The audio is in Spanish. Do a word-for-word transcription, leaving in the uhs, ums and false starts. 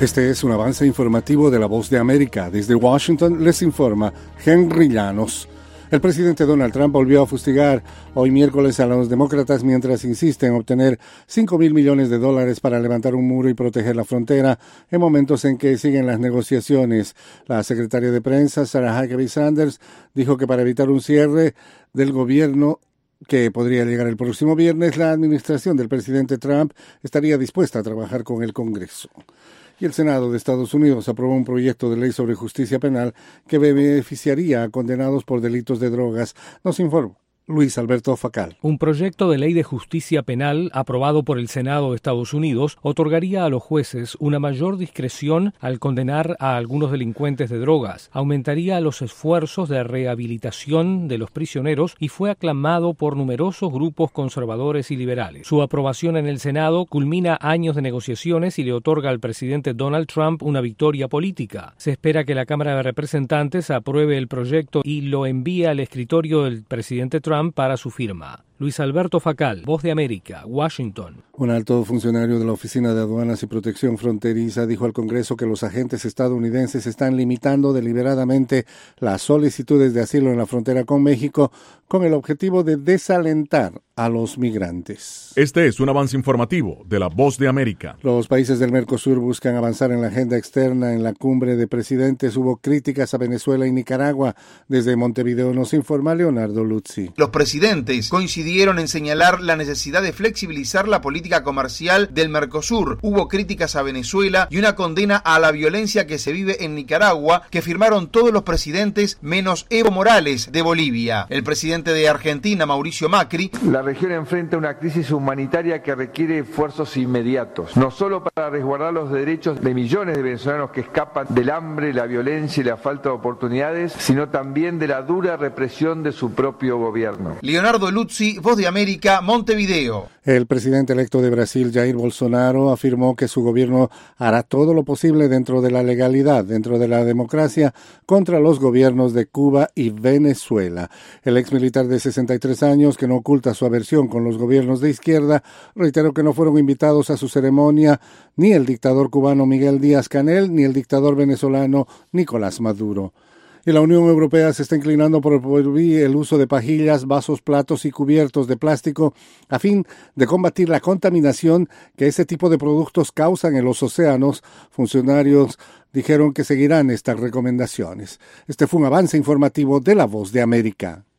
Este es un avance informativo de La Voz de América. Desde Washington les informa Henry Llanos. El presidente Donald Trump volvió a fustigar hoy miércoles a los demócratas mientras insiste en obtener cinco mil millones de dólares para levantar un muro y proteger la frontera en momentos en que siguen las negociaciones. La secretaria de prensa, Sarah Huckabee Sanders, dijo que para evitar un cierre del gobierno que podría llegar el próximo viernes, la administración del presidente Trump estaría dispuesta a trabajar con el Congreso. Y el Senado de Estados Unidos aprobó un proyecto de ley sobre justicia penal que beneficiaría a condenados por delitos de drogas. Nos informa Luis Alberto Facal. Un proyecto de ley de justicia penal aprobado por el Senado de Estados Unidos otorgaría a los jueces una mayor discreción al condenar a algunos delincuentes de drogas, aumentaría los esfuerzos de rehabilitación de los prisioneros y fue aclamado por numerosos grupos conservadores y liberales. Su aprobación en el Senado culmina años de negociaciones y le otorga al presidente Donald Trump una victoria política. Se espera que la Cámara de Representantes apruebe el proyecto y lo envíe al escritorio del presidente Trump para su firma. Luis Alberto Facal, Voz de América, Washington. Un alto funcionario de la Oficina de Aduanas y Protección Fronteriza dijo al Congreso que los agentes estadounidenses están limitando deliberadamente las solicitudes de asilo en la frontera con México con el objetivo de desalentar a los migrantes. Este es un avance informativo de la Voz de América. Los países del Mercosur buscan avanzar en la agenda externa. En la cumbre de presidentes hubo críticas a Venezuela y Nicaragua. Desde Montevideo nos informa Leonardo Luzzi. Los presidentes coincidieron en señalar la necesidad de flexibilizar la política comercial del Mercosur. Hubo críticas a Venezuela y una condena a la violencia que se vive en Nicaragua, que firmaron todos los presidentes menos Evo Morales de Bolivia. El presidente de Argentina, Mauricio Macri: la región enfrenta una crisis humanitaria que requiere esfuerzos inmediatos, no solo para resguardar los derechos de millones de venezolanos que escapan del hambre, la violencia y la falta de oportunidades, sino también de la dura represión de su propio gobierno. Leonardo Luzzi, Voz de América, Montevideo. El presidente electo de Brasil, Jair Bolsonaro, afirmó que su gobierno hará todo lo posible dentro de la legalidad, dentro de la democracia, contra los gobiernos de Cuba y Venezuela. El exmilitar de sesenta y tres años, que no oculta su aversión con los gobiernos de izquierda, reiteró que no fueron invitados a su ceremonia ni el dictador cubano Miguel Díaz-Canel ni el dictador venezolano Nicolás Maduro. Y la Unión Europea se está inclinando por prohibir el uso de pajillas, vasos, platos y cubiertos de plástico a fin de combatir la contaminación que este tipo de productos causan en los océanos. Funcionarios dijeron que seguirán estas recomendaciones. Este fue un avance informativo de La Voz de América.